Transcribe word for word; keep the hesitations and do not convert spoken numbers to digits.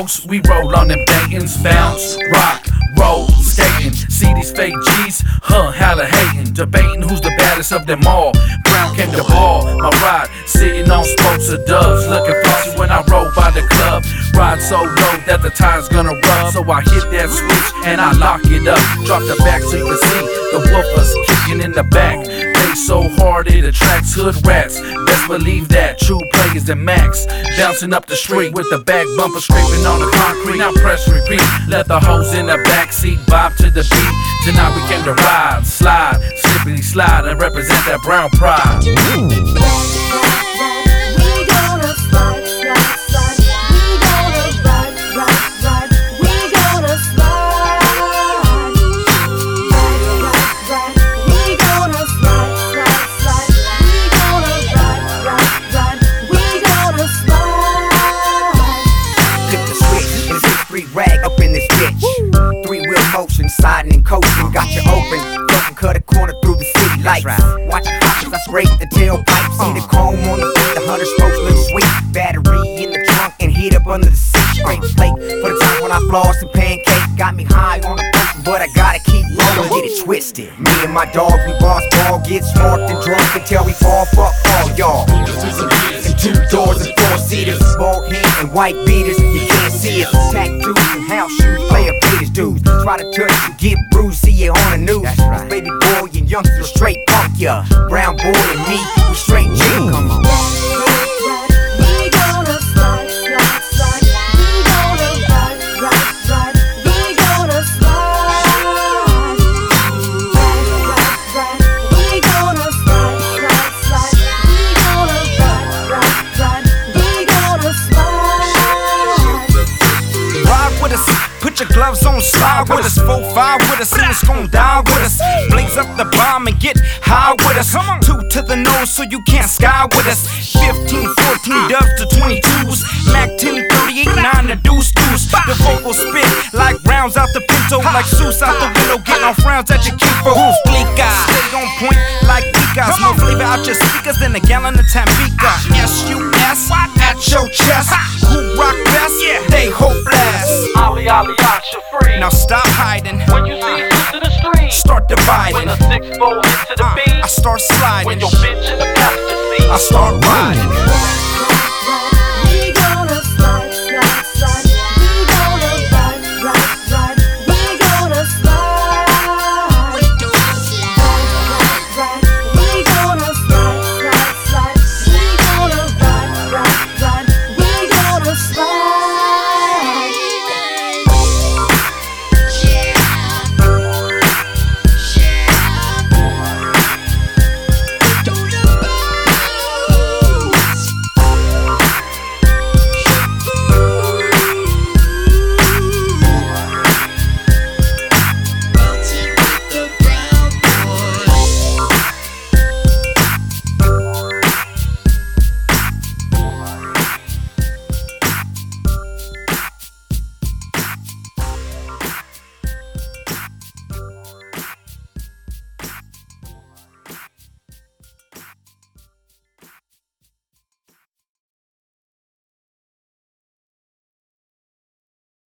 bounce, we roll on them Dayton's. Bounce, rock, roll, skating. See these fake G's, huh, hella hating. Debating who's the baddest of them all. Brown came to ball, my ride, sitting on spokes of doves. Looking flossy when I roll by the club. Ride so low that the tire's gonna rub. So I hit that switch and I lock it up. Drop the back so you can see the woofers kicking in the back. Bass so hard it attracts hood rats. Best believe that, true players and max. Bouncing up the street with the back bumper scraping on the concrete. Now press repeat, let the hoes in the backseat bob to the beat. Tonight we came to ride, slide, slippity slide, and represent that brown pride. Rag up in this bitch. Three wheel motion, sliding and coasting. Got you open, fucking cut a corner through the city lights. Watch it hop as I scrape the tailpipe. See the chrome on the feet, the hundred spokes look sweet. Battery in the trunk and heat up under the seat. Straight plate for the time when I floss and pancake. Got me high on the potion, but I gotta keep rolling, get it twisted. Me and my dog, we boss ball, get smart and drunk until we fall. Fuck all y'all. And two doors and four seaters, bald head and white beaters. You can't see it. Tattoos and house shoes, player haters dudes. Try to touch you, get bruised, see you on the news. That's right. Baby boy and youngster straight punk ya. Brown boy and me, we straight G. Come on. Put your gloves on, slide with us. Four, five with us, and it's gon' die with us. Blaze up the bomb and get high with us. Two to the nose so you can't sky with us. Fifteen, fourteen dubs to twenty-twos. Mac ten, thirty-eight, nine the deuce deuce. The vocal spit like rounds out the pinto. Like Zeus out the window, getting off rounds at your kinfo. Bleak eye, stay on point like Picas. More flavor out your speakers than a gallon of Tambica. S U S at your chest. Who rock best? They hopeless. Ollie, ollie, out, you're free. Now stop hiding. When you see us in the street, start dividing. When the six four hit to the beat, I start sliding. When your bitch in the passenger seat, I start riding.